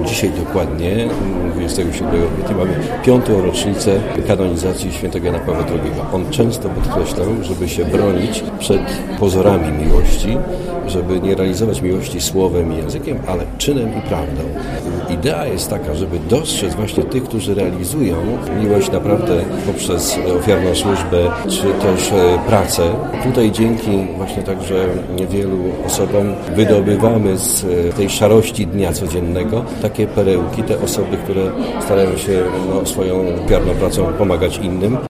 dzisiaj dokładnie, 27 kwietnia, mamy 5. rocznicę kanonizacji świętego Jana Pawła II. On często podkreślał, żeby się bronić przed pozorami miłości, żeby nie realizować miłości słowem i językiem, ale czynem i prawdą. Idea jest taka, żeby dostrzec właśnie tych, którzy realizują miłość naprawdę poprzez ofiarną służbę, czy też pracę. Tutaj dzięki właśnie także wielu osobom wydobywamy z tej szarości dnia codziennego takie perełki, te osoby, które starają się swoją ofiarną pracą pomagać innym.